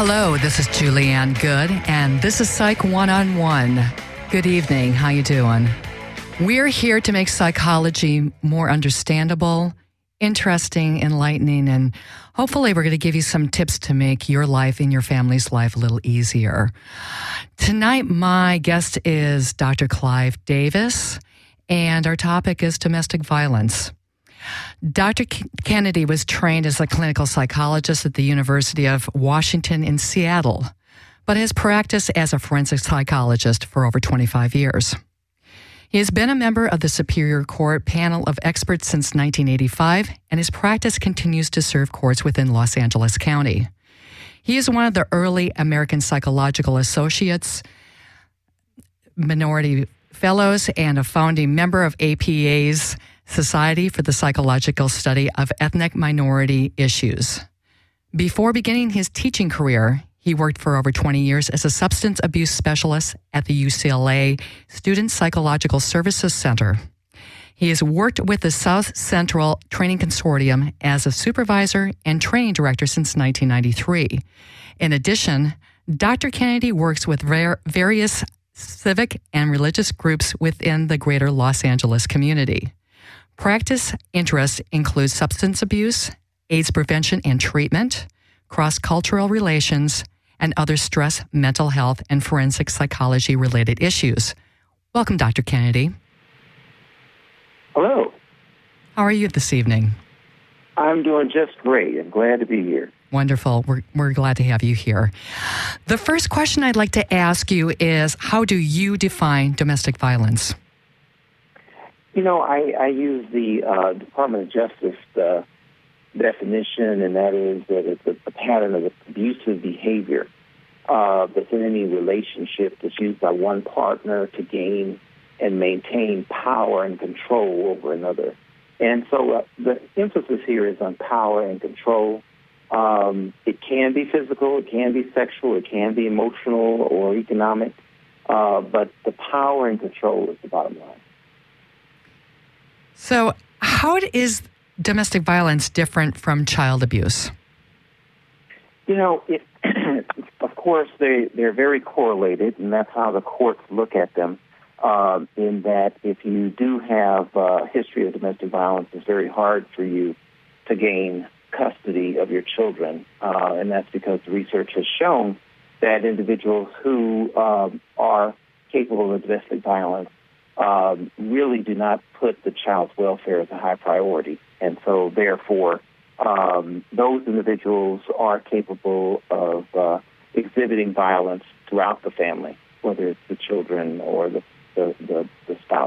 Hello, this is Julianne Good, and this is Psych One-on-One. Good evening. How you doing? We're here to make psychology more understandable, interesting, enlightening, and hopefully we're going to give you some tips to make your life and your family's life a little easier. Tonight, my guest is Dr. Clive Davis, and our topic is domestic violence. Dr. Kennedy was trained as a clinical psychologist at the University of Washington in Seattle, but has practiced as a forensic psychologist for over 25 years. He has been a member of the Superior Court panel of experts since 1985, and his practice continues to serve courts within Los Angeles County. He is one of the early American Psychological Associates, Minority Fellows, and a founding member of APA's Society for the Psychological Study of Ethnic Minority Issues. Before beginning his teaching career, he worked for over 20 years as a substance abuse specialist at the UCLA Student Psychological Services Center. He has worked with the South Central Training Consortium as a supervisor and training director since 1993. In addition, Dr. Kennedy works with various civic and religious groups within the greater Los Angeles community. Practice interests include substance abuse, AIDS prevention and treatment, cross-cultural relations, and other stress, mental health, and forensic psychology-related issues. Welcome, Dr. Kennedy. Hello. How are you this evening? I'm doing just great. I'm glad to be here. Wonderful. We're glad to have you here. The first question I'd like to ask you is, how do you define domestic violence? You know, I use the Department of Justice definition, and that is that it's a pattern of abusive behavior that's in any relationship that's used by one partner to gain and maintain power and control over another. And so the emphasis here is on power and control. It can be physical, it can be sexual, it can be emotional or economic, but the power and control is the bottom line. So how is domestic violence different from child abuse? You know, of course, they're very correlated, and that's how the courts look at them, in that if you do have a history of domestic violence, it's very hard for you to gain custody of your children, and that's because the research has shown that individuals who are capable of domestic violence really do not put the child's welfare as a high priority. And so, therefore, those individuals are capable of exhibiting violence throughout the family, whether it's the children or the spouse.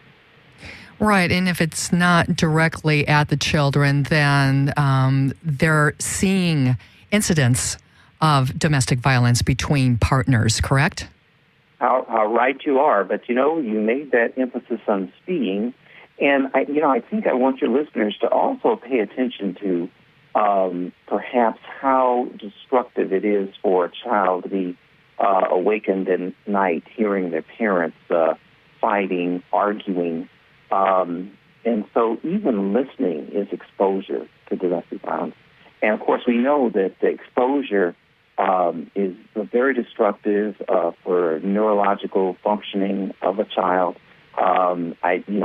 Right, and if it's not directly at the children, then they're seeing incidents of domestic violence between partners, correct? How right you are, but you know, you made that emphasis on seeing, and I think I want your listeners to also pay attention to perhaps how destructive it is for a child to be awakened at night hearing their parents fighting, arguing, and so even listening is exposure to domestic violence. And of course, we know that the exposure is very destructive for neurological functioning of a child. I'm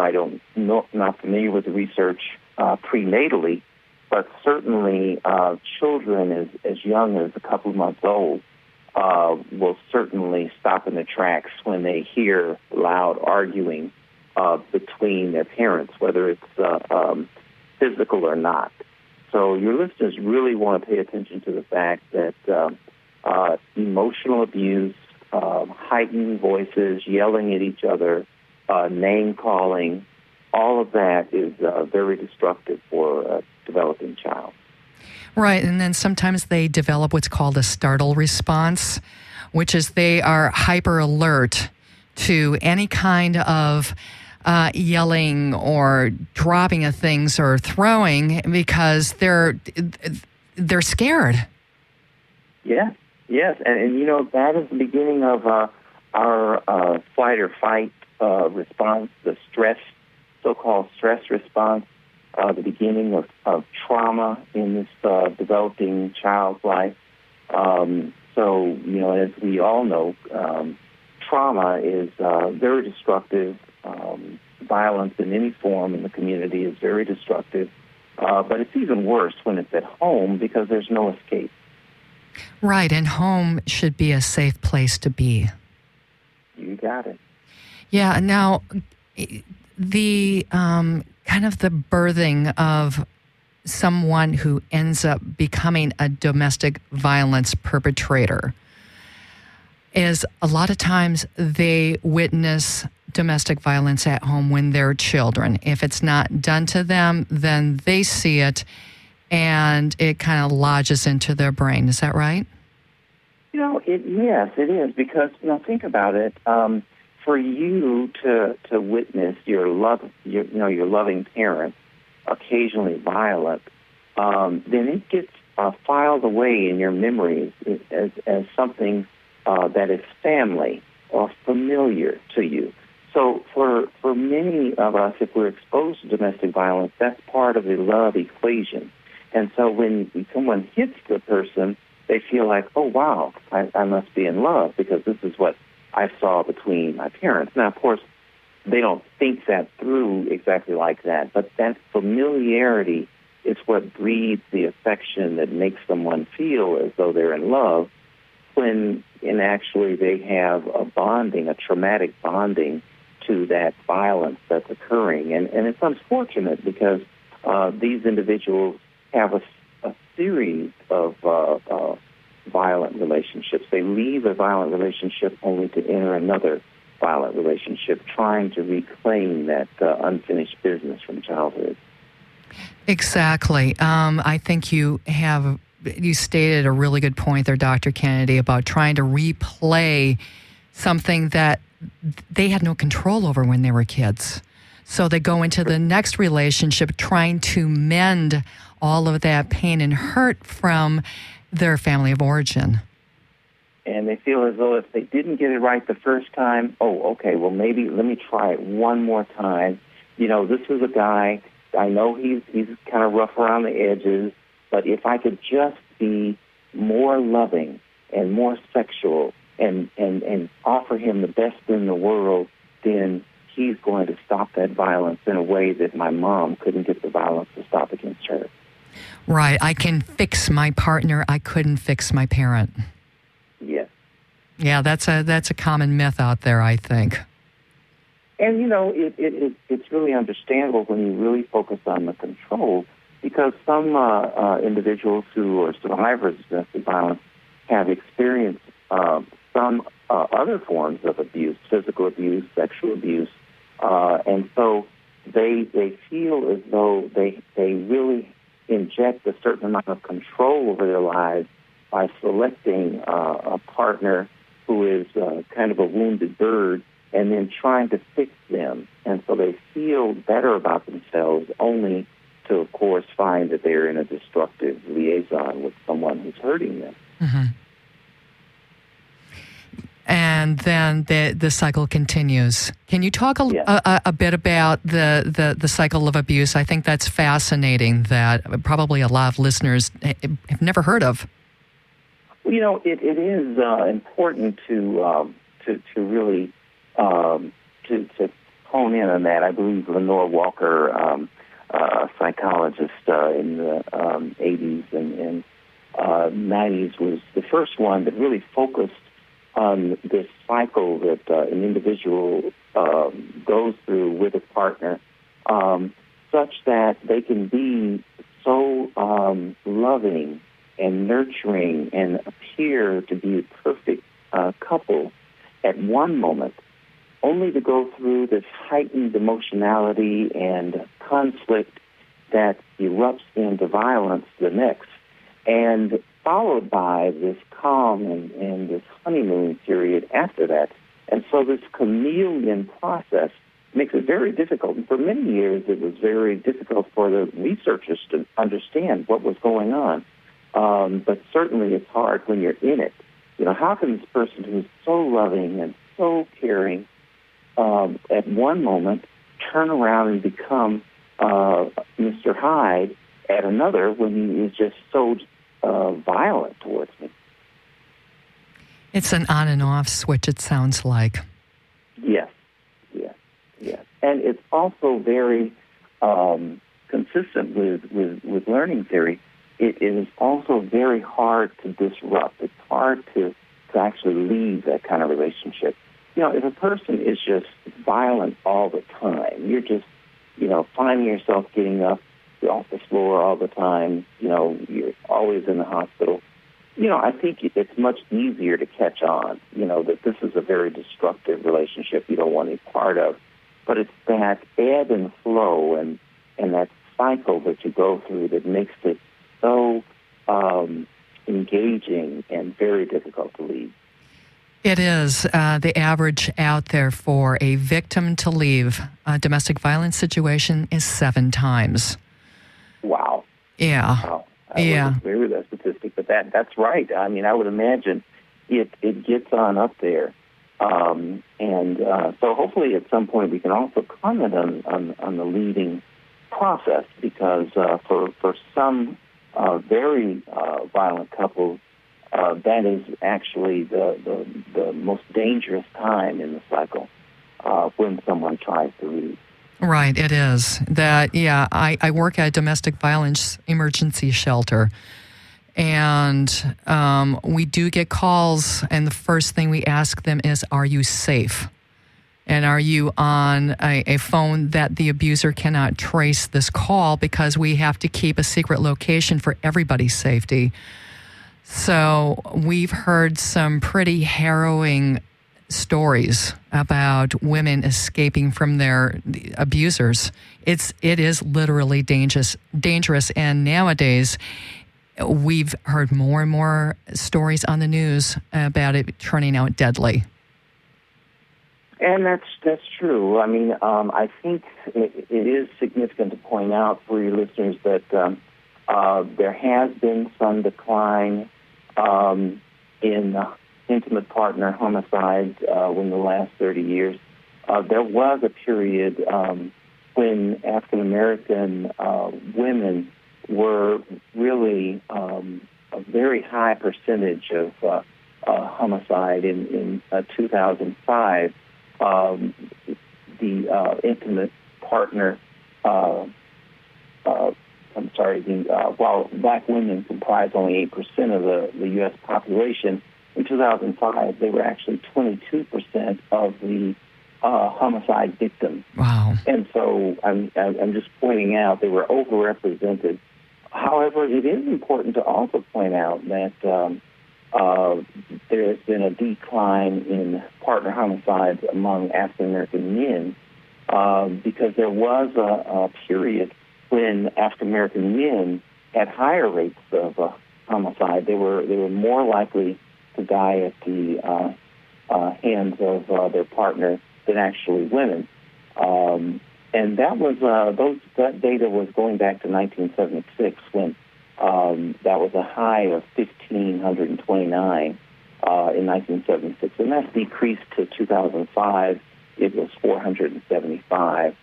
not familiar with the research prenatally, but certainly children as young as a couple of months old will certainly stop in their tracks when they hear loud arguing between their parents, whether it's physical or not. So your listeners really want to pay attention to the fact that emotional abuse, heightened voices, yelling at each other, name-calling, all of that is very destructive for a developing child. Right, and then sometimes they develop what's called a startle response, which is they are hyper alert to any kind of yelling or dropping of things or throwing because they're scared. Yes, and you know, that is the beginning of our flight or fight response, the so-called stress response, the beginning of trauma in this developing child's life. So, as we all know, trauma is very destructive. Violence in any form in the community is very destructive. But it's even worse when it's at home because there's no escape. Right, and home should be a safe place to be. You got it. Yeah, now, the kind of the birthing of someone who ends up becoming a domestic violence perpetrator is a lot of times they witness domestic violence at home when they're children. If it's not done to them, then they see it and it kind of lodges into their brain. Is that right? Yes, it is, because, think about it. For you to witness your loving parent occasionally violent, then it gets filed away in your memories as something that is family or familiar to you. So for many of us, if we're exposed to domestic violence, that's part of the love equation. And so when someone hits the person, they feel like, oh, wow, I must be in love because this is what I saw between my parents. Now, of course, they don't think that through exactly like that, but that familiarity is what breeds the affection that makes someone feel as though they're in love, when actually they have a traumatic bonding to that violence that's occurring. And it's unfortunate because these individuals have a series of violent relationships. They leave a violent relationship only to enter another violent relationship, trying to reclaim that unfinished business from childhood. Exactly. I think you stated a really good point there, Dr. Kennedy, about trying to replay something that they had no control over when they were kids. So they go into the next relationship trying to mend all of that pain and hurt from their family of origin. And they feel as though if they didn't get it right the first time, okay, well, maybe let me try it one more time. This is a guy, I know he's kind of rough around the edges, but if I could just be more loving and more sexual and offer him the best in the world, then he's going to stop that violence in a way that my mom couldn't get the violence to stop against her. Right. I can fix my partner. I couldn't fix my parent. Yes. Yeah, that's a common myth out there, I think. And, it's really understandable when you really focus on the control, because some individuals who are survivors of domestic violence have experienced some other forms of abuse, physical abuse, sexual abuse, and so they feel as though they really inject a certain amount of control over their lives by selecting a partner who is kind of a wounded bird and then trying to fix them. And so they feel better about themselves only to, of course, find that they're in a destructive liaison with someone who's hurting them. Mm-hmm. And then the cycle continues. Can you talk a bit about the cycle of abuse? I think that's fascinating, that probably a lot of listeners have never heard of. Well, it is important to really to hone in on that. I believe Lenore Walker, a psychologist in the 80s and 90s, was the first one that really focused on this cycle that an individual goes through with a partner, such that they can be so loving and nurturing and appear to be a perfect couple at one moment, only to go through this heightened emotionality and conflict that erupts into violence the next, and followed by this calm and this honeymoon period after that. And so this chameleon process makes it very difficult. And for many years, it was very difficult for the researchers to understand what was going on. But certainly it's hard when you're in it. How can this person who's so loving and so caring at one moment turn around and become Mr. Hyde at another when he is just so violent towards me? It's an on and off switch, it sounds like. Yes. And it's also very consistent with learning theory. It is also very hard to disrupt. It's hard to actually leave that kind of relationship. If a person is just violent all the time, you're just, finding yourself getting up off the floor all the time, you're always in the hospital, I think it's much easier to catch on, that this is a very destructive relationship you don't want any part of. But it's that ebb and flow and that cycle that you go through that makes it so engaging and very difficult to leave. It is. The average out there for a victim to leave a domestic violence situation is 7 times. Wow. Yeah. Wow. I wasn't familiar with that statistic, but that's right. I mean, I would imagine it gets on up there. So hopefully at some point we can also comment on the leaving process, because for some very violent couples, that is actually the most dangerous time in the cycle when someone tries to leave. Right, it is. I work at a domestic violence emergency shelter, and we do get calls, and the first thing we ask them is, are you safe? And are you on a phone that the abuser cannot trace this call, because we have to keep a secret location for everybody's safety. So we've heard some pretty harrowing stories about women escaping from their abusers. It is literally dangerous, and nowadays we've heard more and more stories on the news about it turning out deadly. And that's true. I mean, I think it is significant to point out for your listeners that there has been some decline in intimate partner homicides in the last 30 years. There was a period when African American women were really a very high percentage of homicide. In 2005, the intimate partner, while black women comprise only 8% of the U.S. population, in 2005 they were actually 22% of the homicide victims. Wow! And so I'm just pointing out they were overrepresented. However, it is important to also point out that there has been a decline in partner homicides among African American men, because there was a period when African American men had higher rates of homicide. They were more likely to die at the hands of their partner than actually women. And that was that data was going back to 1976, when that was a high of 1,529 in 1976, and that's decreased to 2005. It was 475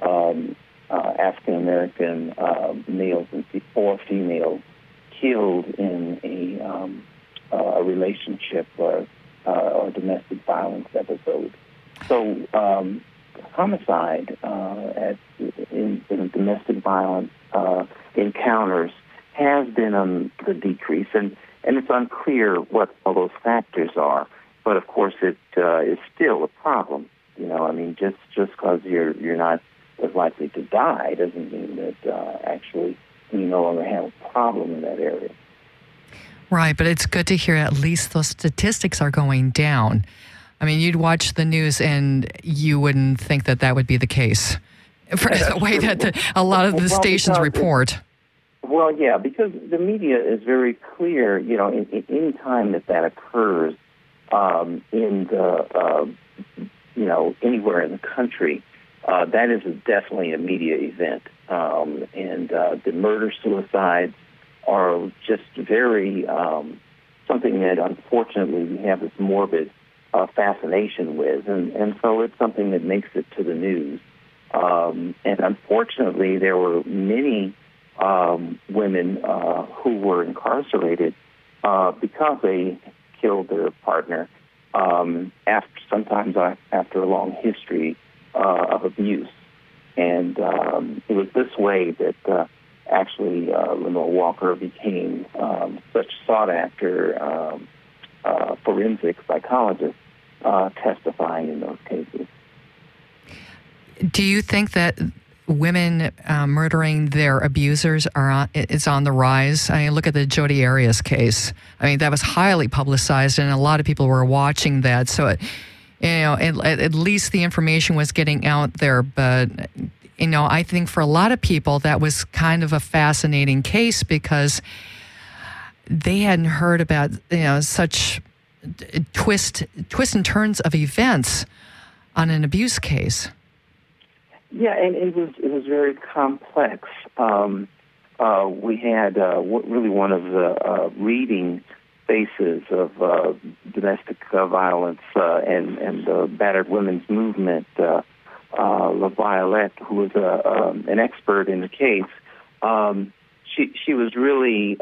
African American males or females killed in a relationship or domestic violence episode. So homicide in domestic violence encounters has been on the decrease, and it's unclear what all those factors are. But of course, it is still a problem. I mean, just because you're not as likely to die doesn't mean that actually you no longer have a problem in that area. Right, but it's good to hear at least those statistics are going down. I mean, you'd watch the news and you wouldn't think that would be the case for the way that a lot of the stations report. Well, yeah, because the media is very clear, in any time that occurs in the, anywhere in the country, that is definitely a media event. And the murder-suicides are just very something that, unfortunately, we have this morbid fascination with. And so it's something that makes it to the news. And unfortunately, there were many women who were incarcerated because they killed their partner sometimes after a long history of abuse. And it was this way that actually Lenore Walker became such sought-after forensic psychologist testifying in those cases. Do you think that women murdering their abusers is on the rise? I mean, look at the Jodi Arias case. I mean, that was highly publicized, and a lot of people were watching that. So, at least the information was getting out there. But, I think for a lot of people, that was kind of a fascinating case because they hadn't heard about, such twist and turns of events on an abuse case. Yeah, and it was very complex. We had really one of the leading faces of domestic violence and the battered women's movement, LaViolette, who was an expert in the case. She was really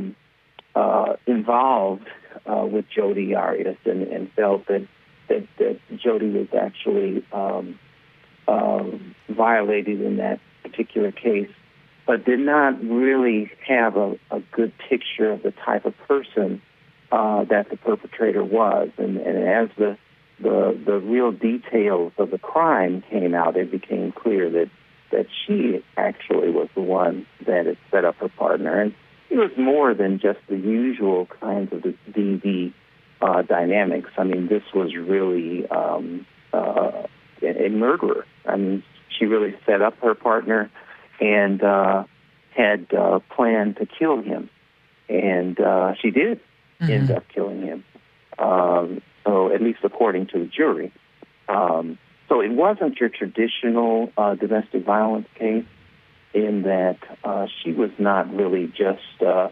involved with Jodi Arias and felt that Jodi was actually violated in that particular case, but did not really have a good picture of the type of person that the perpetrator was. And as the real details of the crime came out, it became clear that she actually was the one that had set up her partner. And it was more than just the usual kinds of the DV dynamics. I mean, this was really a murderer. I mean, she really set up her partner and had planned to kill him. And she did end up killing him, so at least according to the jury. So it wasn't your traditional domestic violence case in that she was not really just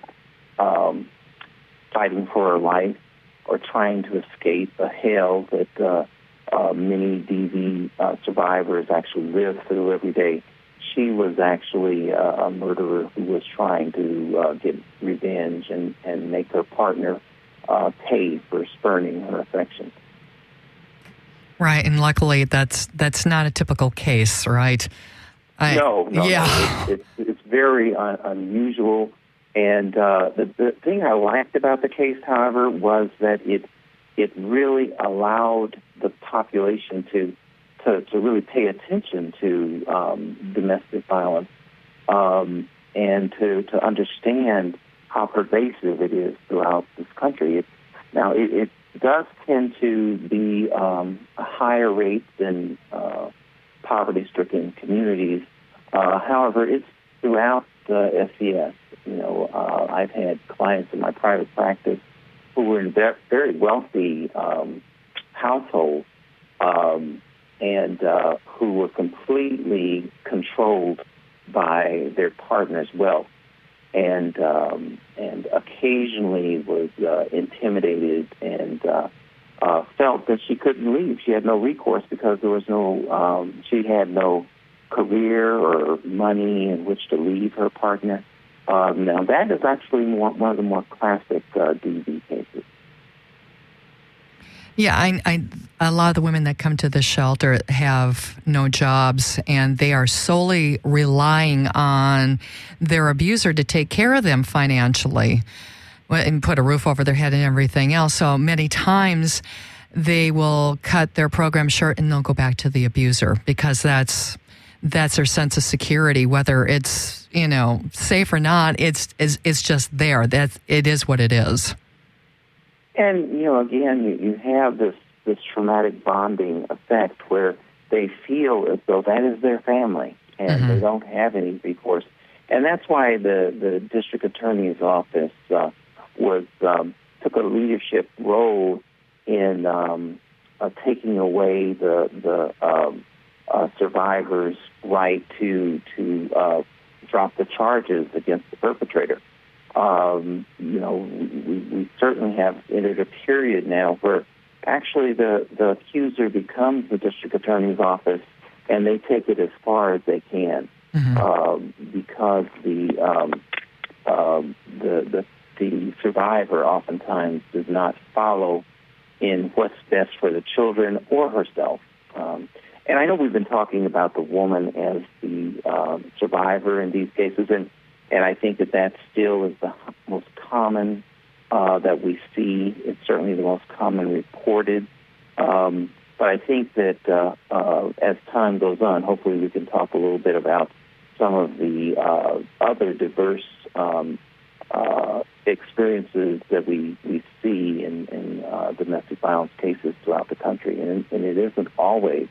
fighting for her life or trying to escape a hell that many DV survivors actually live through every day. She was actually a murderer who was trying to get revenge and make her partner pay for spurning her affection. Right, and luckily that's not a typical case, right? No. Yeah. It's very unusual. And the thing I liked about the case, however, was that it really allowed the population to really pay attention to domestic violence and to understand how pervasive it is throughout this country. It does tend to be a higher rate than poverty-stricken communities. However, it's throughout the SES. I've had clients in my private practice who were in very wealthy households and who were completely controlled by their partner's wealth, and occasionally was intimidated and felt that she couldn't leave. She had no recourse because there was she had no career or money in which to leave her partner. Now that is actually one of the more classic DV cases. Yeah, a lot of the women that come to the shelter have no jobs, and they are solely relying on their abuser to take care of them financially and put a roof over their head and everything else. So many times they will cut their program short and they'll go back to the abuser because that's their sense of security, whether it's safe or not. It's just there. It is what it is. And, again, you have this traumatic bonding effect where they feel as though that is their family and they don't have any recourse. And that's why the district attorney's office took a leadership role in taking away the survivor's right to drop the charges against the perpetrator. We certainly have entered a period now where actually the accuser becomes the district attorney's office, and they take it as far as they can because the the survivor oftentimes does not follow in what's best for the children or herself. And I know we've been talking about the woman as the survivor in these cases, and I think that still is the most common that we see. It's certainly the most common reported. But I think that as time goes on, hopefully we can talk a little bit about some of the other diverse experiences that we see in domestic violence cases throughout the country. And it isn't always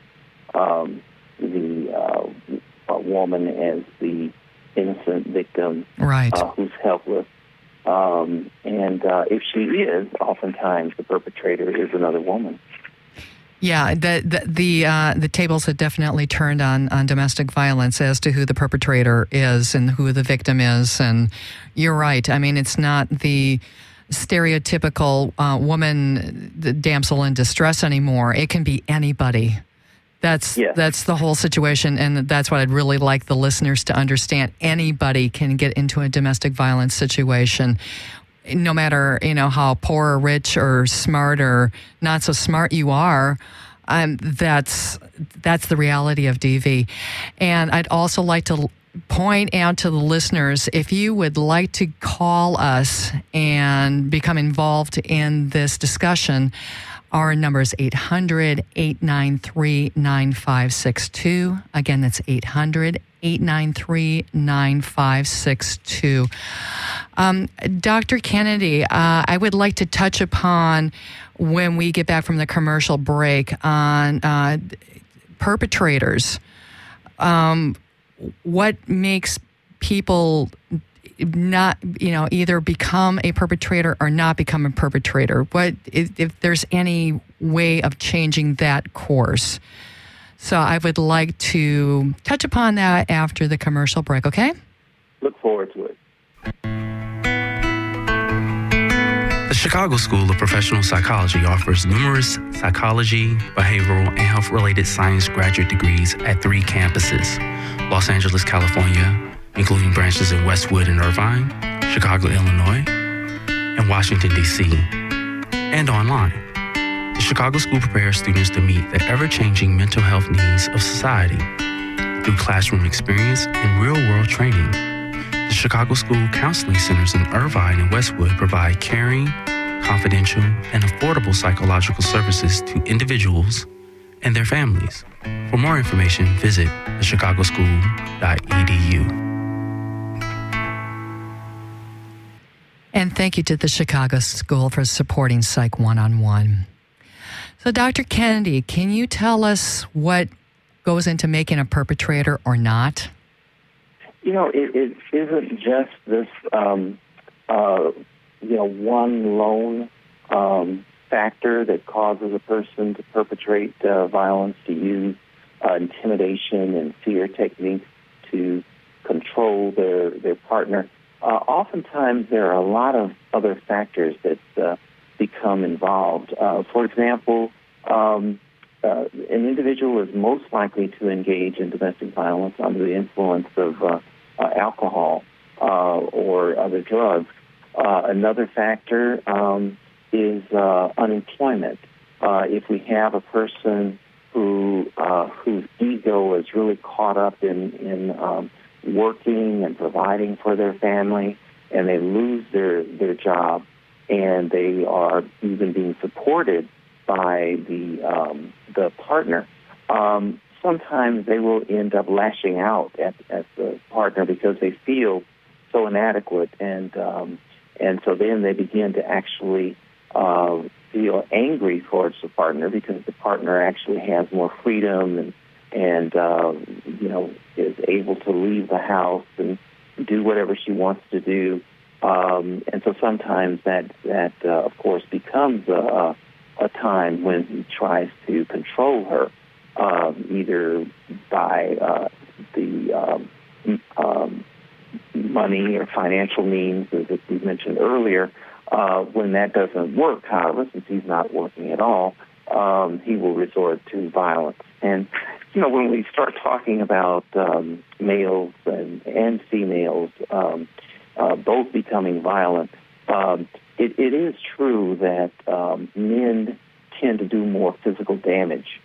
the woman as the innocent victim, right, who's helpless. And if she is, oftentimes the perpetrator is another woman. Yeah, the tables have definitely turned on domestic violence as to who the perpetrator is and who the victim is. And you're right. I mean, it's not the stereotypical woman, the damsel in distress anymore. It can be anybody. That's the whole situation, and that's what I'd really like the listeners to understand. Anybody can get into a domestic violence situation, no matter how poor or rich or smart or not so smart you are. That's the reality of DV. And I'd also like to point out to the listeners, if you would like to call us and become involved in this discussion, our number is 800-893-9562. Again, that's 800-893-9562. Dr. Kennedy, I would like to touch upon, when we get back from the commercial break, on perpetrators. What makes people not, either become a perpetrator or not become a perpetrator? What if there's any way of changing that course? So I would like to touch upon that after the commercial break, okay? Look forward to it. The Chicago School of Professional Psychology offers numerous psychology, behavioral, and health-related science graduate degrees at 3 campuses: Los Angeles, California, including branches in Westwood and Irvine, Chicago, Illinois, and Washington, D.C., and online. The Chicago School prepares students to meet the ever-changing mental health needs of society through classroom experience and real-world training. The Chicago School Counseling Centers in Irvine and Westwood provide caring, confidential, and affordable psychological services to individuals and their families. For more information, visit thechicagoschool.edu. And thank you to the Chicago School for supporting Psych One-on-One. So, Dr. Kennedy, can you tell us what goes into making a perpetrator or not? It isn't just this, one lone factor that causes a person to perpetrate violence, to use intimidation and fear techniques to control their partner. Oftentimes, there are a lot of other factors that become involved. For example, an individual is most likely to engage in domestic violence under the influence of alcohol or other drugs. Another factor is unemployment. If we have a person whose ego is really caught up in working and providing for their family, and they lose their job, and they are even being supported by the partner, sometimes they will end up lashing out at the partner because they feel so inadequate, and so then they begin to actually feel angry towards the partner because the partner actually has more freedom and is able to leave the house and do whatever she wants to do. And so sometimes that of course, becomes a time when he tries to control her, either by the money or financial means, as we mentioned earlier. When that doesn't work, however, since he's not working at all, he will resort to violence. And when we start talking about males and females both becoming violent, it is true that men tend to do more physical damage,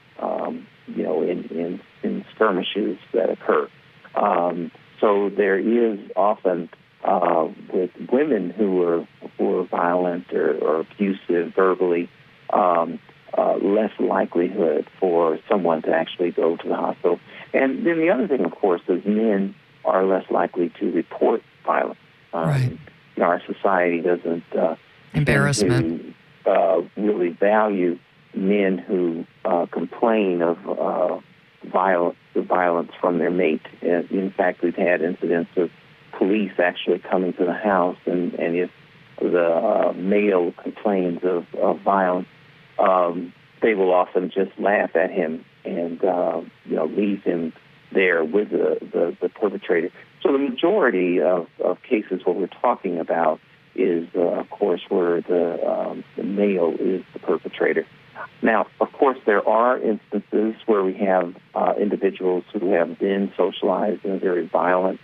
in skirmishes that occur. So there is often with women who are violent or abusive verbally, less likelihood for someone to actually go to the hospital. And then the other thing, of course, is men are less likely to report violence. Right. Our society doesn't embarrassment really value men who complain of violence from their mate. In fact, we've had incidents of police actually coming to the house, and if the male complains of violence, they will often just laugh at him and leave him there with the perpetrator. So the majority of cases what we're talking about is, of course, where the male is the perpetrator. Now, of course, there are instances where we have individuals who have been socialized in a very violent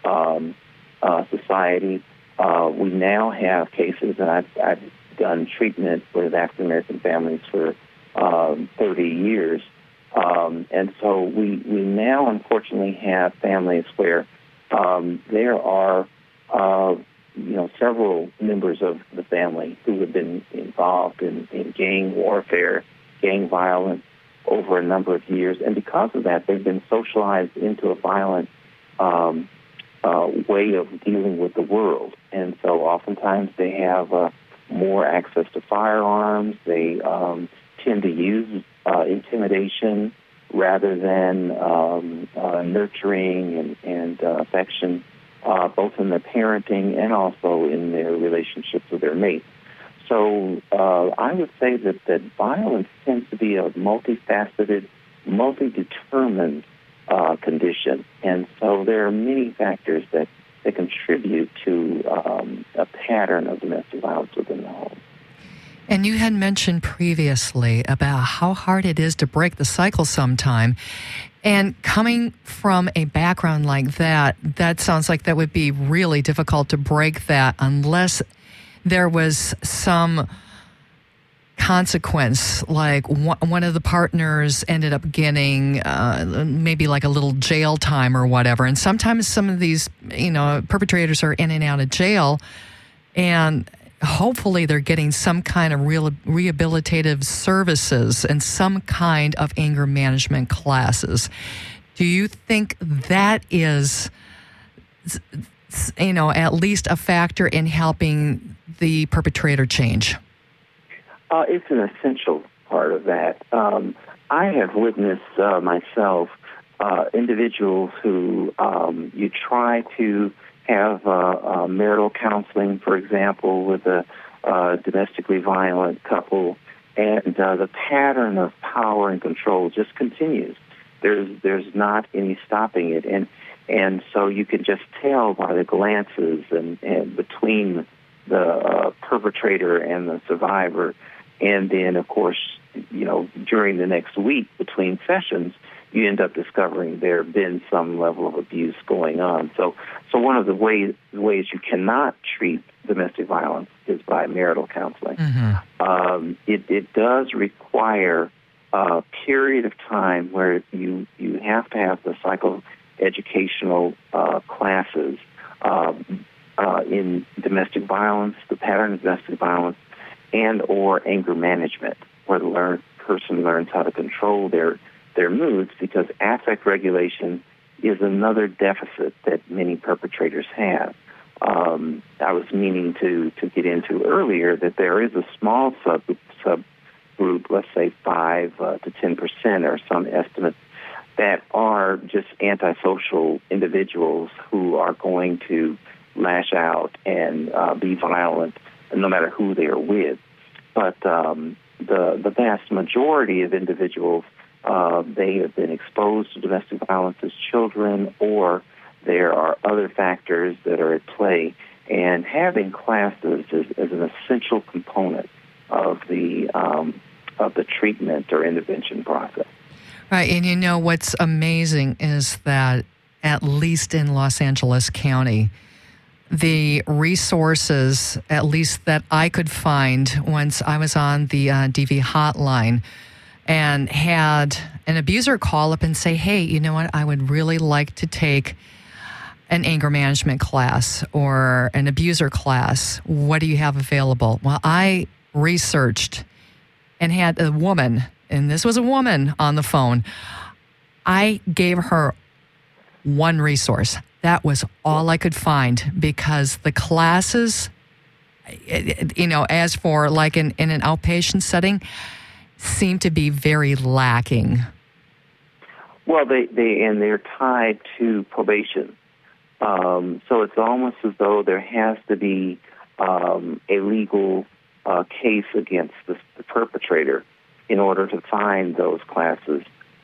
society. We now have cases, and I've done treatment with African American families for 30 years, and so we now unfortunately have families where there are several members of the family who have been involved in gang warfare, gang violence over a number of years, and because of that, they've been socialized into a violent way of dealing with the world. And so oftentimes they have more access to firearms. They tend to use intimidation rather than nurturing and affection, both in their parenting and also in their relationships with their mates. So I would say that violence tends to be a multifaceted, multi-determined condition. And so there are many factors that contribute to a pattern of domestic violence within the home. And you had mentioned previously about how hard it is to break the cycle sometime. And coming from a background like that sounds like that would be really difficult to break that unless there was some consequence, like one of the partners ended up getting maybe like a little jail time or whatever. And sometimes some of these, perpetrators are in and out of jail, and hopefully they're getting some kind of rehabilitative services and some kind of anger management classes. Do you think that is, at least a factor in helping the perpetrator change? It's an essential part of that. I have witnessed myself individuals who you try to have marital counseling, for example, with a domestically violent couple, and the pattern of power and control just continues. There's not any stopping it, and so you can just tell by the glances and between the perpetrator and the survivor. And then, of course, during the next week between sessions, you end up discovering there have been some level of abuse going on. So one of the ways you cannot treat domestic violence is by marital counseling. Mm-hmm. It does require a period of time where you have to have the psychoeducational classes in domestic violence, the pattern of domestic violence, and or anger management, where the person learns how to control their moods, because affect regulation is another deficit that many perpetrators have. I was meaning to get into earlier that there is a small subgroup, let's say 5 to 10% or some estimates, that are just antisocial individuals who are going to lash out and be violent no matter who they are with. But the vast majority of individuals, they have been exposed to domestic violence as children, or there are other factors that are at play, and having classes is an essential component of the treatment or intervention process. Right, and what's amazing is that at least in Los Angeles County, the resources, at least that I could find once I was on the DV hotline and had an abuser call up and say, hey, you know what, I would really like to take an anger management class or an abuser class. What do you have available? Well, I researched and had a woman, and this was a woman on the phone. I gave her one resource. That was all I could find, because the classes, as for like in an outpatient setting, seem to be very lacking. Well, they're tied to probation. So it's almost as though there has to be a legal case against the perpetrator in order to find those classes.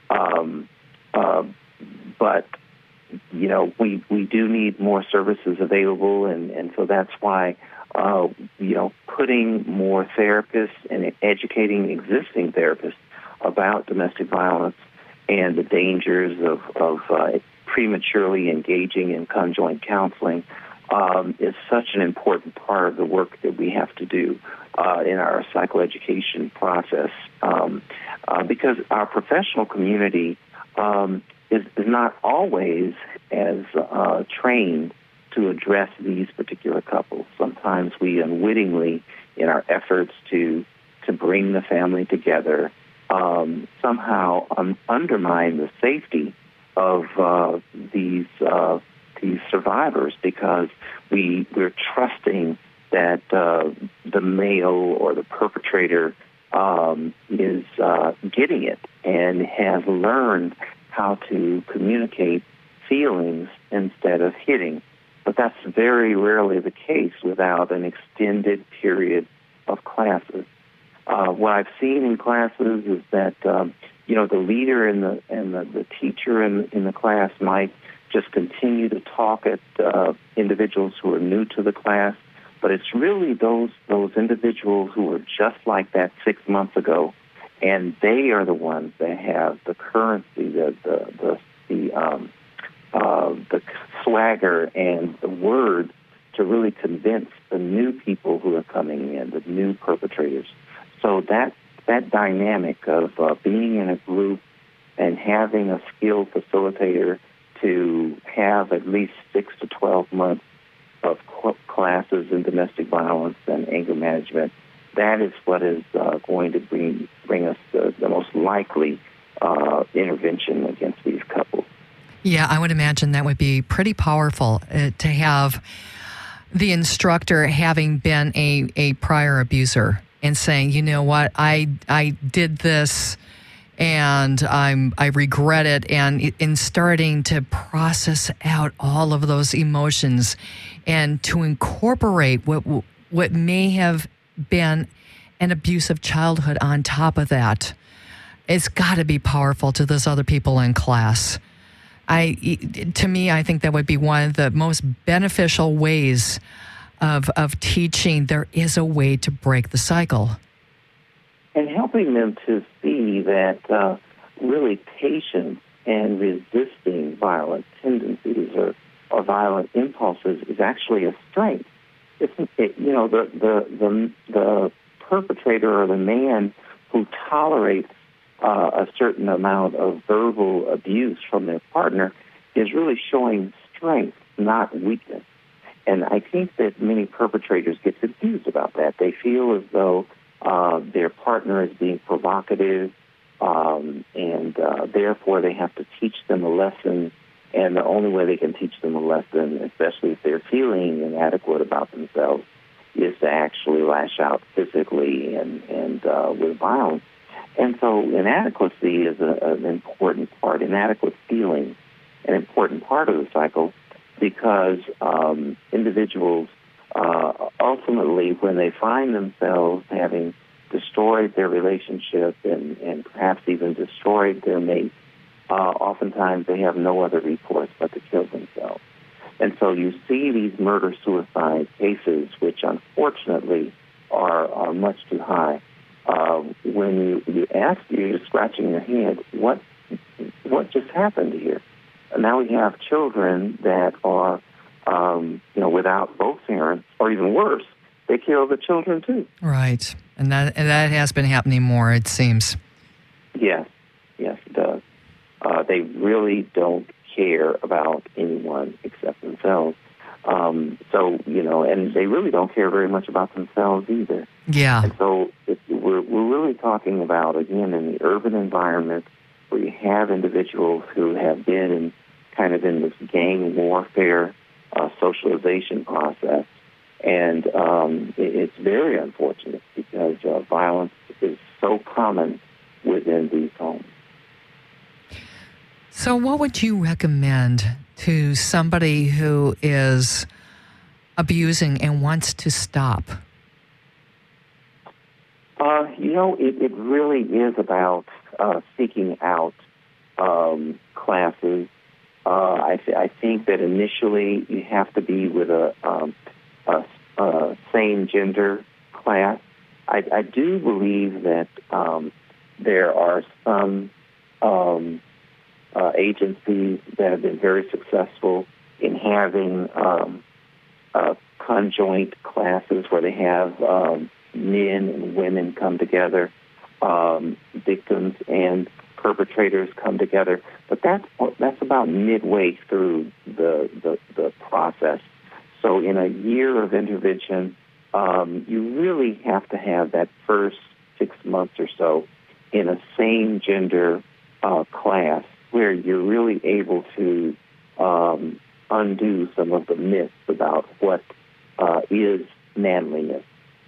But we do need more services available, and so that's why putting more therapists and educating existing therapists about domestic violence and the dangers of prematurely engaging in conjoint counseling is such an important part of the work that we have to do in our psychoeducation process, because our professional community is not always as trained to address these particular couples. Sometimes we unwittingly, in our efforts to bring the family together, somehow undermine the safety of these survivors, because we're trusting that the male or the perpetrator is getting it and has learned how to communicate feelings instead of hitting. But that's very rarely the case without an extended period of classes. What I've seen in classes is that the leader and the teacher in the class might just continue to talk at individuals who are new to the class, but it's really those individuals who were just like that 6 months ago, and they are the ones that have the currency, the swagger and the word to really convince the new people who are coming in, the new perpetrators. So that dynamic of being in a group and having a skilled facilitator to have at least 6 to 12 months of classes in domestic violence and anger management, that is what is going to bring us the most likely intervention against these couples. Yeah, I would imagine that would be pretty powerful to have the instructor having been a prior abuser and saying, you know what, I did this and I regret it, and in starting to process out all of those emotions and to incorporate what may have been an abusive childhood on top of that. It's got to be powerful to those other people in class. To me, I think that would be one of the most beneficial ways of teaching. There is a way to break the cycle. And helping them to see that really patience and resisting violent tendencies or violent impulses is actually a strength. The perpetrator or the man who tolerates a certain amount of verbal abuse from their partner is really showing strength, not weakness. And I think that many perpetrators get confused about that. They feel as though their partner is being provocative, and therefore they have to teach them a lesson. And the only way they can teach them a lesson, especially if they're feeling inadequate about themselves, is to actually lash out physically and with violence. And so inadequacy is an important part. Inadequate feeling, an important part of the cycle, because individuals ultimately, when they find themselves having destroyed their relationship and perhaps even destroyed their mate, oftentimes they have no other recourse but to kill themselves. And so you see these murder-suicide cases, which unfortunately are much too high. When you ask, you're scratching your head, what just happened here? And now we have children that are, without parents, or even worse, they kill the children too. Right, and that has been happening more, it seems. Yes, it does. They really don't care about anyone except themselves. So, and they really don't care very much about themselves either. Yeah. And so we're really talking about, again, in the urban environment where you have individuals who have been in this gang warfare socialization process. And it's very unfortunate because violence is so common within these homes. So what would you recommend to somebody who is abusing and wants to stop? It really is about seeking out classes. I think that initially you have to be with a same gender class. I do believe that there are some agencies that have been very successful in having conjoint classes where they have men and women come together, victims and perpetrators come together. But that's about midway through the process. So in a year of intervention, you really have to have that first 6 months or so in a same gender class where you're really able to undo some of the myths about what is manliness,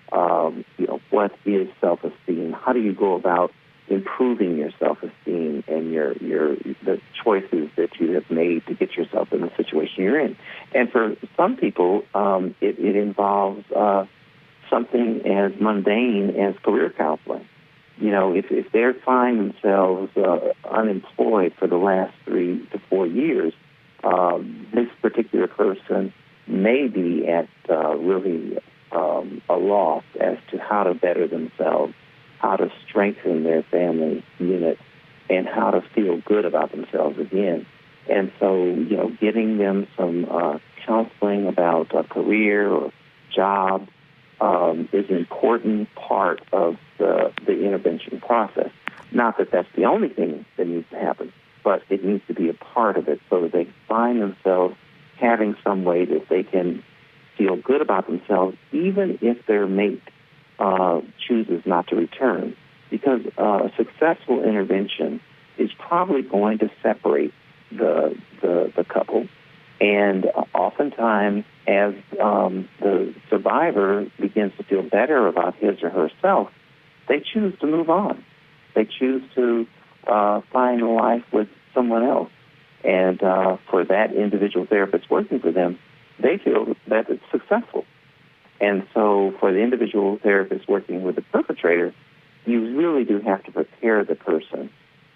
what is self-esteem, how do you go about improving your self-esteem and the choices that you have made to get yourself in the situation you're in. And for some people, it involves something as mundane as career counseling. If they find themselves unemployed for the last 3 to 4 years, this particular person may be at really a loss as to how to better themselves, how to strengthen their family unit, and how to feel good about themselves again. And so, getting them some counseling about a career or job is an important part of the intervention process. Not that that's the only thing that needs to happen, but it needs to be a part of it so that they find themselves having some way that they can feel good about themselves, even if their mate chooses not to return. Because a successful intervention is probably going to separate the couple. And oftentimes, as the survivor begins to feel better about his or herself, they choose to move on. They choose to find a life with someone else. And for that individual therapist working for them, they feel that it's successful. And so for the individual therapist working with the perpetrator, you really do have to prepare the person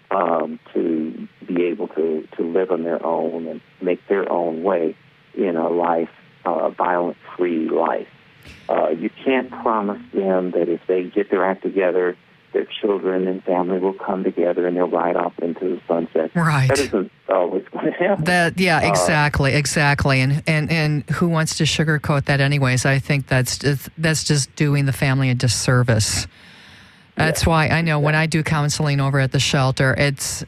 to be able to live on their own and make their own way in a life, violent-free life. You can't promise them that if they get their act together, their children and family will come together and they'll ride off into the sunset. Right. That isn't always going to happen. Exactly. And who wants to sugarcoat that anyways? I think that's just doing the family a disservice. That's why I know when I do counseling over at the shelter, it's,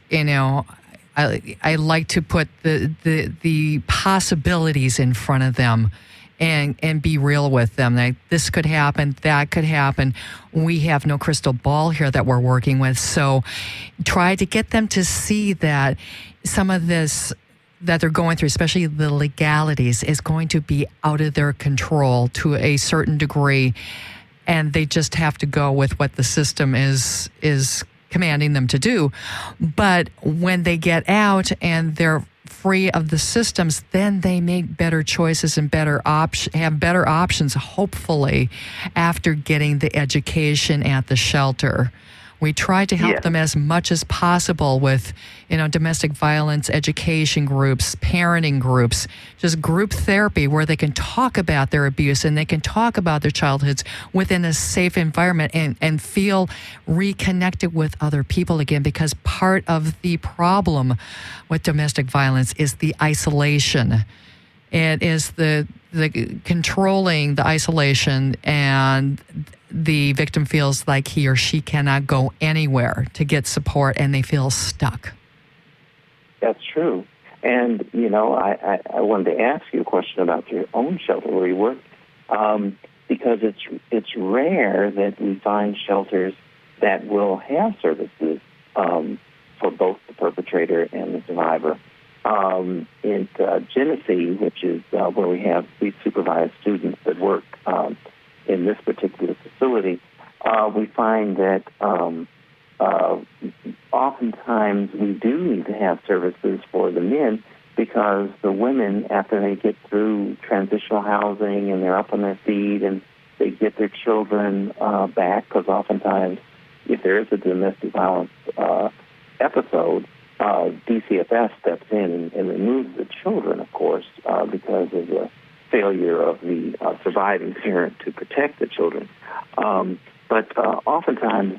I like to put the possibilities in front of them and be real with them. Like, this could happen, that could happen. We have no crystal ball here that we're working with. So try to get them to see that some of this that they're going through, especially the legalities, is going to be out of their control to a certain degree. And they just have to go with what the system is commanding them to do. But when they get out and they're free of the systems, then they make better choices and have better options, hopefully, after getting the education at the shelter. We try to help them as much as possible with, domestic violence education groups, parenting groups, just group therapy where they can talk about their abuse and they can talk about their childhoods within a safe environment and feel reconnected with other people again, because part of the problem with domestic violence is the isolation. It is the controlling the isolation, and the victim feels like he or she cannot go anywhere to get support, and they feel stuck. That's true. And, I wanted to ask you a question about your own shelter where you work, because it's rare that we find shelters that will have services for both the perpetrator and the survivor. In Genesee, which is where we supervise students that work in this particular facility, we find that oftentimes we do need to have services for the men, because the women, after they get through transitional housing and they're up on their feet and they get their children back, because oftentimes if there is a domestic violence episode, DCFS steps in and removes the children, of course, because of the failure of the surviving parent to protect the children. But oftentimes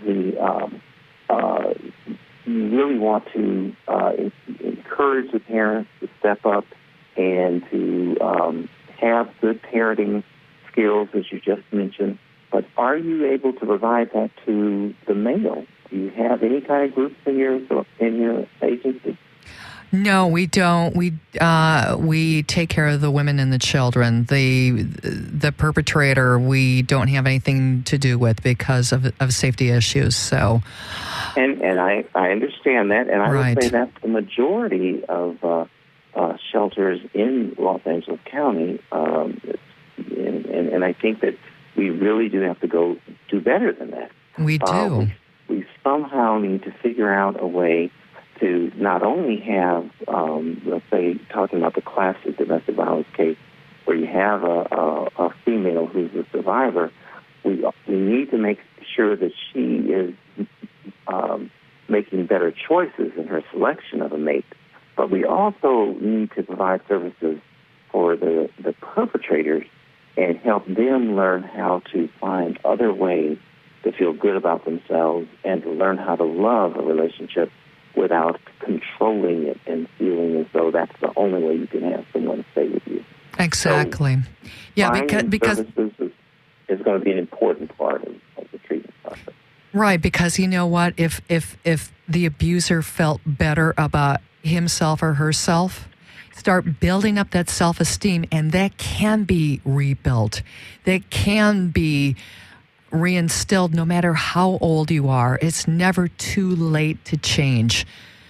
you really want to encourage the parents to step up and to have good parenting skills, as you just mentioned. But are you able to provide that to the male? Do you have any kind of groups in your agency? No, we don't. We take care of the women and the children. The perpetrator, we don't have anything to do with because of safety issues. So, and I understand that, and I right. would say that's the majority of shelters in Los Angeles County, and I think that we really do have to go do better than that. We do. We somehow need to figure out a way to not only have, let's say, talking about the classic domestic violence case where you have a female who's a survivor, we need to make sure that she is making better choices in her selection of a mate. But we also need to provide services for the perpetrators and help them learn how to find other ways to feel good about themselves and to learn how to love a relationship without controlling it and feeling as though that's the only way you can have someone stay with you. Exactly. So yeah, because services is going to be an important part of the treatment process. Right, because you know what? If the abuser felt better about himself or herself, start building up that self-esteem, and that can be rebuilt. That can be reinstilled no matter how old you are. It's never too late to change.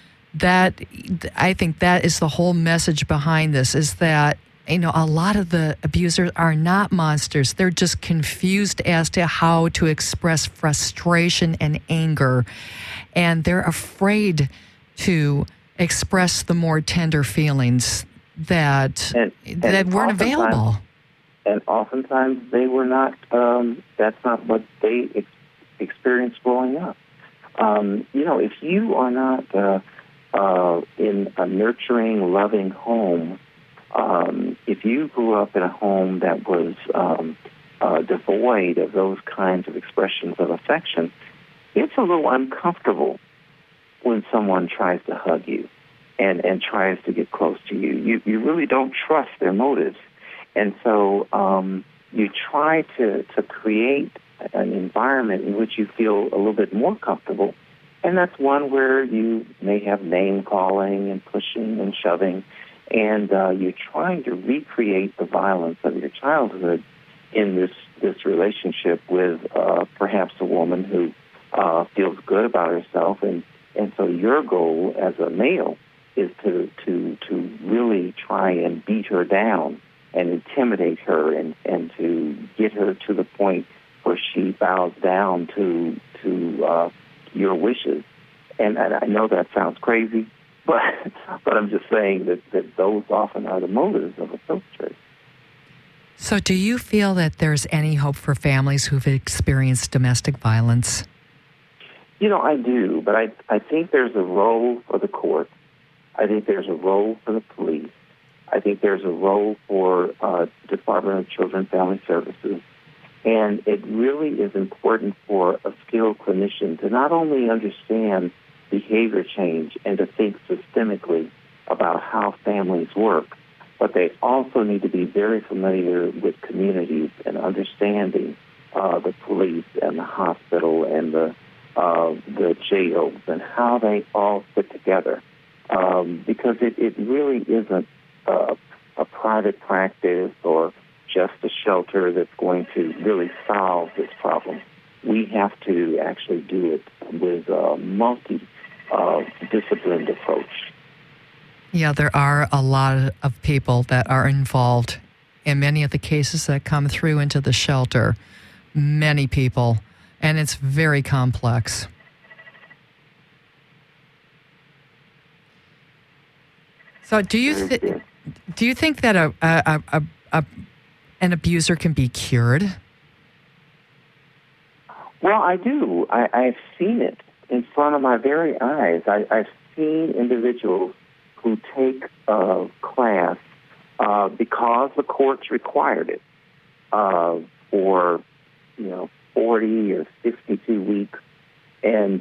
I think that is the whole message behind this, is that, a lot of the abusers are not monsters. They're just confused as to how to express frustration and anger. And they're afraid to express the more tender feelings that weren't available. And oftentimes they were not, that's not what they experienced growing up. If you are not in a nurturing, loving home, if you grew up in a home that was devoid of those kinds of expressions of affection, it's a little uncomfortable when someone tries to hug you and tries to get close to you. You really don't trust their motives. And so you try to create an environment in which you feel a little bit more comfortable. And that's one where you may have name-calling and pushing and shoving. And you're trying to recreate the violence of your childhood in this relationship with perhaps a woman who feels good about herself. And so your goal as a male is to really try and beat her down and intimidate her and to get her to the point where she bows down to your wishes. And I know that sounds crazy, but I'm just saying that those often are the motives of a perpetrator. So do you feel that there's any hope for families who've experienced domestic violence? I do, but I think there's a role for the court. I think there's a role for the police. I think there's a role for Department of Children and Family Services. And it really is important for a skilled clinician to not only understand behavior change and to think systemically about how families work, but they also need to be very familiar with communities and understanding the police and the hospital and the jails and how they all fit together. Because it really isn't a private practice or just a shelter that's going to really solve this problem. We have to actually do it with a multi-disciplined approach. Yeah, there are a lot of people that are involved in many of the cases that come through into the shelter. Many people, and it's very complex. So, do you think that an abuser can be cured? Well, I do. I've seen it in front of my very eyes. I've seen individuals who take a class because the courts required it for 40 or 52 weeks, and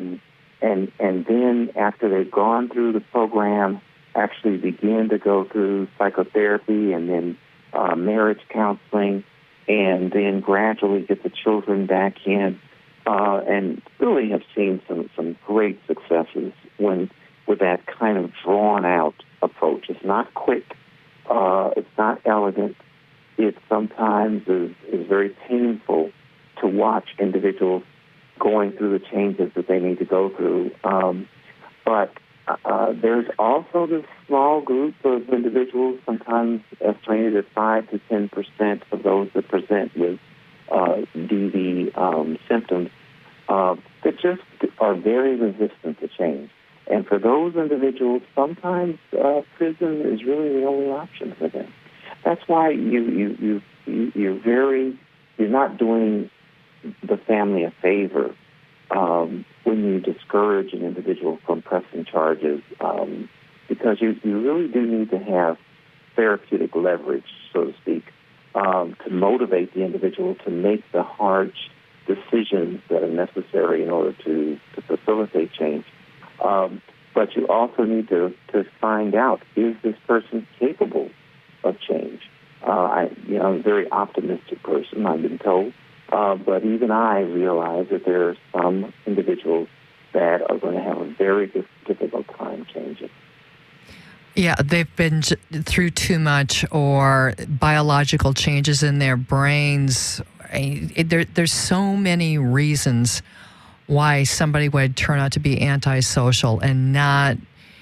then after they've gone through the program, actually begin to go through psychotherapy and then marriage counseling, and then gradually get the children back in, and really have seen some great successes with that kind of drawn-out approach. It's not quick. It's not elegant. It sometimes is very painful to watch individuals going through the changes that they need to go through. But there's also this small group of individuals, sometimes estimated at 5 to 10% of those that present with DV symptoms, that just are very resistant to change. And for those individuals, sometimes prison is really the only option for them. That's why you're not doing the family a favor when you discourage an individual from pressing charges, because you really do need to have therapeutic leverage, so to speak, to motivate the individual to make the hard decisions that are necessary in order to facilitate change. But you also need to find out, is this person capable of change? I'm a very optimistic person, I've been told. But even I realize that there are some individuals that are going to have a very difficult time changing. Yeah, they've been through too much, or biological changes in their brains. There's so many reasons why somebody would turn out to be antisocial and not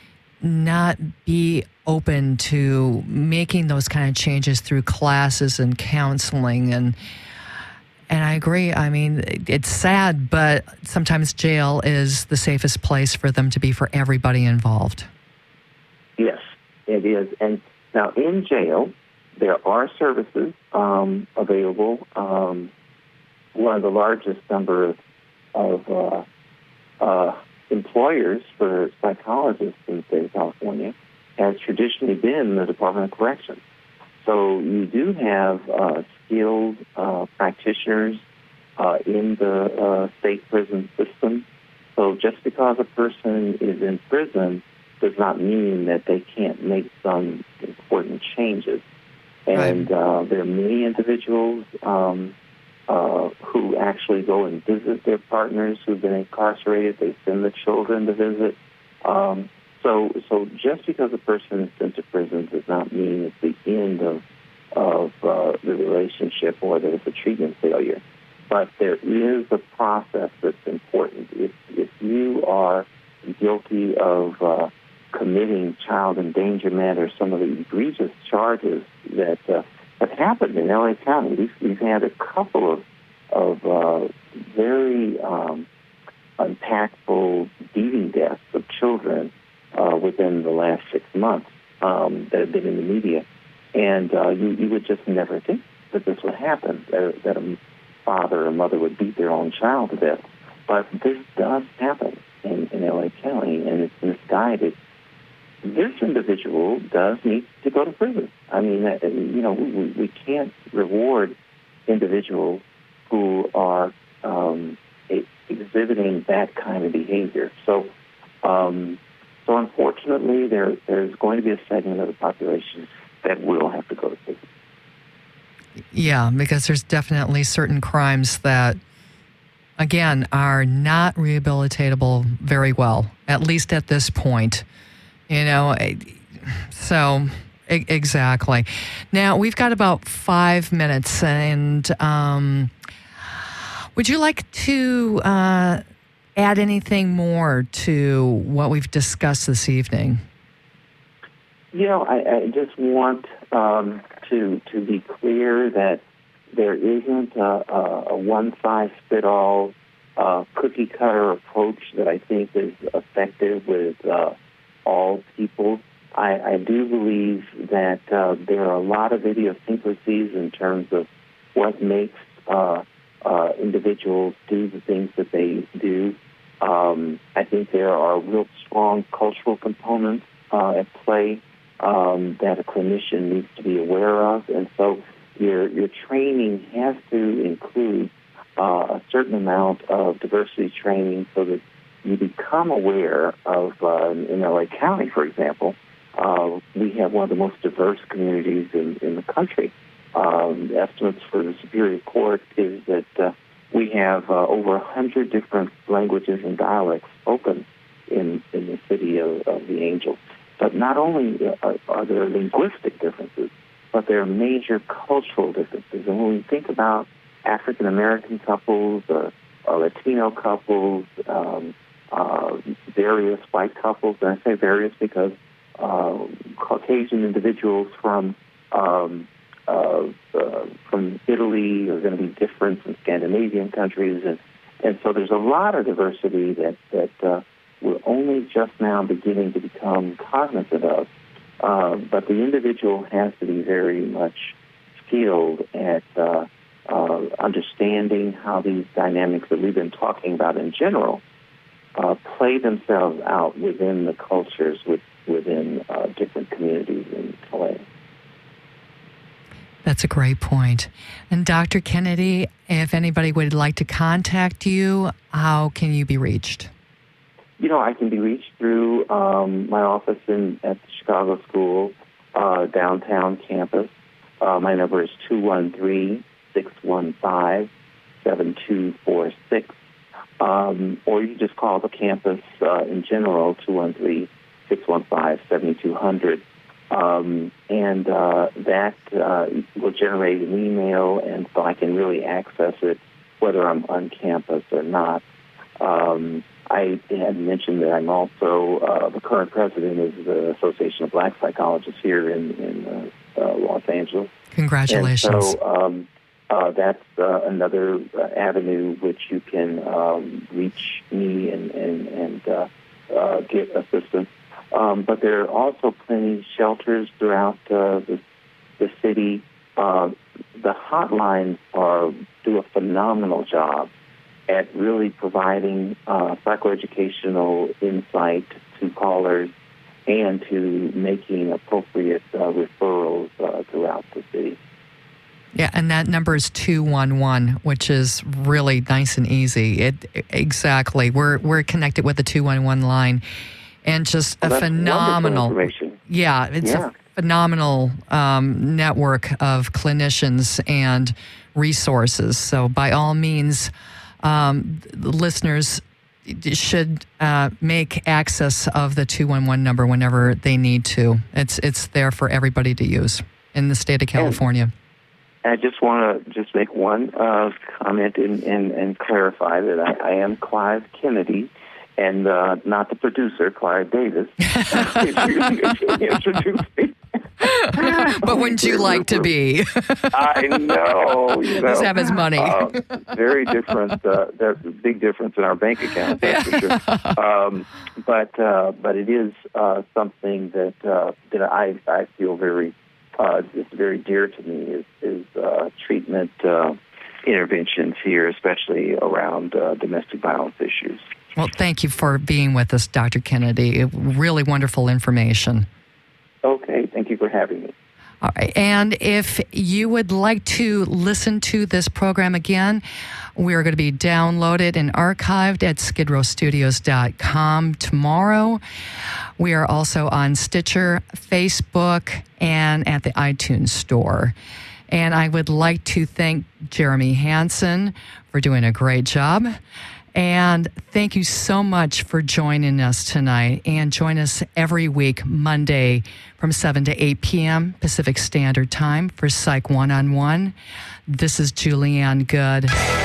be open to making those kind of changes through classes and counseling. And I agree. I mean, it's sad, but sometimes jail is the safest place for them to be for everybody involved. Yes, it is. And now in jail, there are services available. One of the largest number of employers for psychologists in the state of California has traditionally been the Department of Corrections. So you do have skilled practitioners in the state prison system. So just because a person is in prison does not mean that they can't make some important changes. And there are many individuals who actually go and visit their partners who've been incarcerated. They send the children to visit. So just because a person is sent to prison does not mean it's the end of the relationship or that it's a treatment failure. But there is a process that's important. If you are guilty of committing child endangerment or some of the egregious charges that have happened in L.A. County, we've had a couple of very impactful DV deaths of children within the last 6 months that have been in the media. And you would just never think that this would happen, that a father or mother would beat their own child to death. But this does happen in L.A. County, and it's misguided. This individual does need to go to prison. I mean, we can't reward individuals who are exhibiting that kind of behavior. So unfortunately, there's going to be a segment of the population that will have to go to prison. Yeah, because there's definitely certain crimes that, again, are not rehabilitatable very well, at least at this point. So exactly. Now, we've got about 5 minutes, and would you like to add anything more to what we've discussed this evening? I just want to be clear that there isn't a one-size-fits-all cookie-cutter approach that I think is effective with all people. I do believe that there are a lot of idiosyncrasies in terms of what makes individuals do the things that they do. I think there are real strong cultural components at play that a clinician needs to be aware of, and so your training has to include a certain amount of diversity training so that you become aware of, in LA County, for example, we have one of the most diverse communities in the country. Estimates for the Superior Court is that we have over 100 different languages and dialects spoken in the city of the Angels. But not only are there linguistic differences, but there are major cultural differences. And when we think about African-American couples, Latino couples, various white couples, and I say various because Caucasian individuals from Italy are going to be different from Scandinavian countries, and so there's a lot of diversity that we're only just now beginning to become cognizant of. But the individual has to be very much skilled at understanding how these dynamics that we've been talking about in general play themselves out within the cultures within different communities in LA. That's a great point. And Dr. Kennedy, if anybody would like to contact you, how can you be reached? I can be reached through my office at the Chicago School downtown campus. My number is 213-615-7246. Or you just call the campus in general, 213-615-7200. And that will generate an email, and so I can really access it whether I'm on campus or not. I had mentioned that I'm also the current president of the Association of Black Psychologists here in Los Angeles. Congratulations. And so that's another avenue which you can reach me and get assistance. But there are also plenty of shelters throughout the city. The hotlines do a phenomenal job at really providing psychoeducational insight to callers and to making appropriate referrals throughout the city. Yeah, and that number is 211, which is really nice and easy. Exactly. We're connected with the 211 line, and just a phenomenal information. Yeah, it's a phenomenal network of clinicians and resources. So by all means, listeners should make access of the 211 number whenever they need to. It's there for everybody to use in the state of California. I just want to make one comment and clarify that I am Clive Kennedy and not the producer, Clive Davis. If you introduced me. But wouldn't you like to be? I know. Let's have his money. Very different. There's a big difference in our bank account, that's for sure. But it is something that I feel very it's very dear to me is treatment interventions here, especially around domestic violence issues. Well, thank you for being with us, Dr. Kennedy. Really wonderful information. Okay, thank you for having me. All right. And if you would like to listen to this program again, we are going to be downloaded and archived at skidrowstudios.com tomorrow. We are also on Stitcher, Facebook, and at the iTunes store. And I would like to thank Jeremy Hansen for doing a great job. And thank you so much for joining us tonight. And join us every week, Monday from 7 to 8 p.m. Pacific Standard Time for Psych One-on-One. This is Julianne Good.